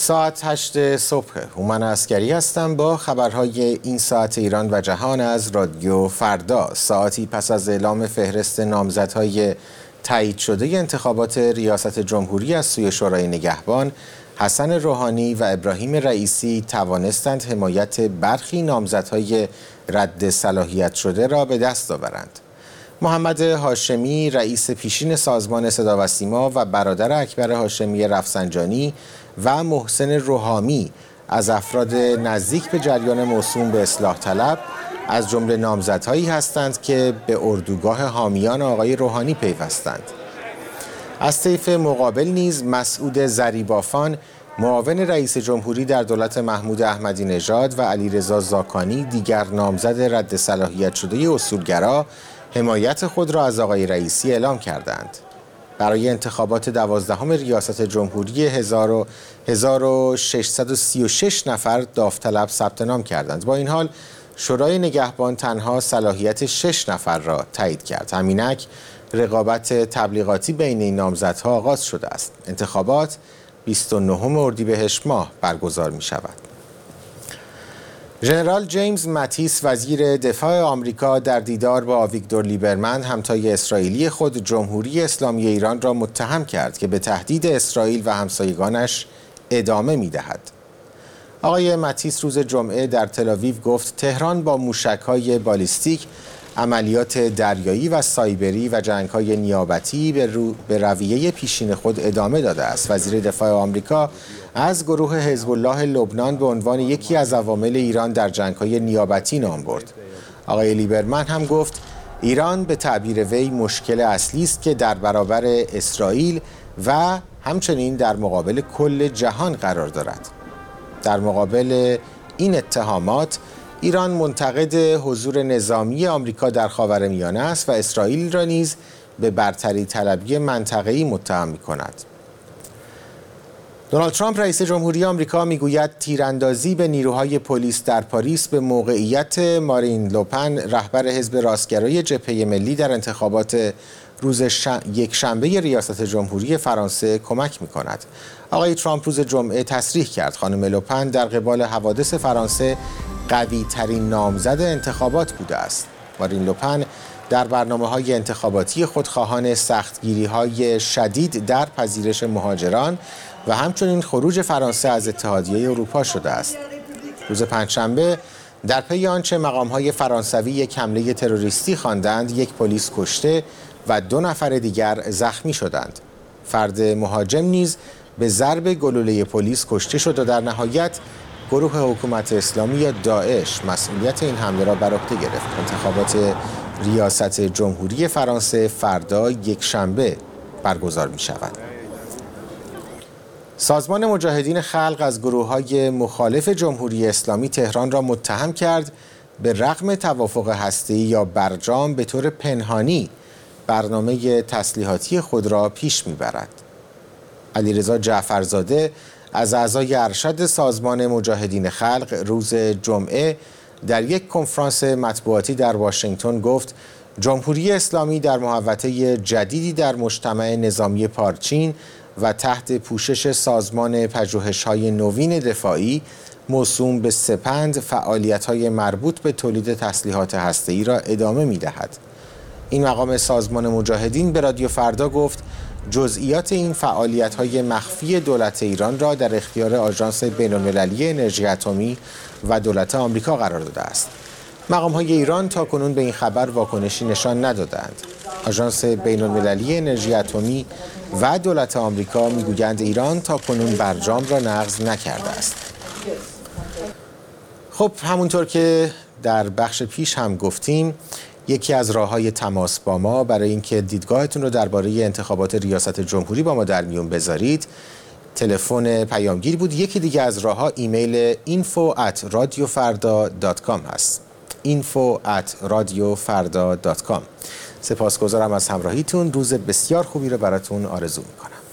ساعت 8 صبح هومن عسکری هستم با خبرهای این ساعت ایران و جهان از رادیو فردا. ساعتی پس از اعلام فهرست نامزدهای تایید شده انتخابات ریاست جمهوری از سوی شورای نگهبان، حسن روحانی و ابراهیم رئیسی توانستند حمایت برخی نامزدهای رد صلاحیت شده را به دست آورند. محمد هاشمی رئیس پیشین سازمان صدا و سیما و برادر اکبر هاشمی رفسنجانی و محسن روحامی از افراد نزدیک به جریان موسوم به اصلاح طلب از جمله نامزدهایی هستند که به اردوگاه حامیان آقای روحانی پیوستند. از طیف مقابل نیز مسعود ضریبافان معاون رئیس جمهوری در دولت محمود احمدی نژاد و علیرضا زاکانی دیگر نامزد رد صلاحیت شده اصولگرا حمایت خود را از آقای رئیسی اعلام کردند. برای انتخابات 12 ریاست جمهوری 1636 نفر داوطلب ثبت نام کردند. با این حال شورای نگهبان تنها صلاحیت 6 نفر را تایید کرد. همینک رقابت تبلیغاتی بین این نامزدها آغاز شده است. انتخابات 29 اردیبهشت ماه برگزار می شود. ژنرال جیمز ماتیس وزیر دفاع آمریکا در دیدار با آویگدور لیبرمن همتای اسرائیلی خود جمهوری اسلامی ایران را متهم کرد که به تهدید اسرائیل و همسایگانش ادامه می‌دهد. آقای ماتیس روز جمعه در تل‌آویو گفت تهران با موشک‌های بالیستیک، عملیات دریایی و سایبری و جنگ‌های نیابتی به رویه پیشین خود ادامه داده است. وزیر دفاع آمریکا از گروه حزب الله لبنان به عنوان یکی از عوامل ایران در جنگ‌های نیابتی نام برد. آقای لیبرمن هم گفت ایران به تعبیر وی مشکل اصلی است که در برابر اسرائیل و همچنین در مقابل کل جهان قرار دارد. در مقابل این اتهامات ایران منتقد حضور نظامی آمریکا در خاورمیانه است و اسرائیل را نیز به برتری طلبی منطقه‌ای متهم می‌کند. دونالد ترامپ رئیس جمهوری آمریکا میگوید تیراندازی به نیروهای پلیس در پاریس به موقعیت مارین لوپن رهبر حزب راستگرای جبهه ملی در انتخابات روز یکشنبه ریاست جمهوری فرانسه کمک می‌کند. آقای ترامپ روز جمعه تصریح کرد خانم لوپن در قبال حوادث فرانسه قوی ترین نامزد انتخابات بوده است. مارین لوپن در برنامه‌های انتخاباتی خود خواهان سختگیری‌های شدید در پذیرش مهاجران و همچنین خروج فرانسه از اتحادیه اروپا شده است. روز پنجشنبه در پی آنچه مقام‌های فرانسوی یک حمله تروریستی خواندند، یک پلیس کشته و 2 نفر دیگر زخمی شدند. فرد مهاجم نیز به ضرب گلوله پلیس کشته شد و در نهایت گروه حکومت اسلامی یا داعش مسئولیت این حمله را بر عهده گرفت. انتخابات ریاست جمهوری فرانسه فردا یکشنبه برگزار می شود. سازمان مجاهدین خلق از گروه‌های مخالف جمهوری اسلامی تهران را متهم کرد به رغم توافق هسته‌ای یا برجام به طور پنهانی برنامه تسلیحاتی خود را پیش می‌برد. علیرضا جعفرزاده از اعضای ارشد سازمان مجاهدین خلق روز جمعه در یک کنفرانس مطبوعاتی در واشنگتن گفت جمهوری اسلامی در محوطه جدیدی در مجتمع نظامی پارچین و تحت پوشش سازمان پژوهش‌های نوین دفاعی موسوم به سپند فعالیت‌های مربوط به تولید تسلیحات هسته‌ای را ادامه می‌دهد. این مقام سازمان مجاهدین به رادیو فردا گفت جزئیات این فعالیت‌های مخفی دولت ایران را در اختیار آژانس بین‌المللی انرژی اتمی و دولت آمریکا قرار داده است. مقام‌های ایران تاکنون به این خبر واکنشی نشان ندادند. آژانس بین‌المللی انرژی اتمی و دولت آمریکا میگویند ایران تاکنون برجام را نقض نکرده است. خب همونطور که در بخش پیش هم گفتیم، یکی از راه‌های تماس با ما برای اینکه دیدگاهتون رو درباره انتخابات ریاست جمهوری با ما در میون بذارید تلفن پیامگیر بود. یکی دیگه از راه‌ها ایمیل info@radiofarda.com هست. info@radiofarda.com. سپاسگزارم از همراهیتون. روز بسیار خوبی رو براتون آرزو می‌کنم.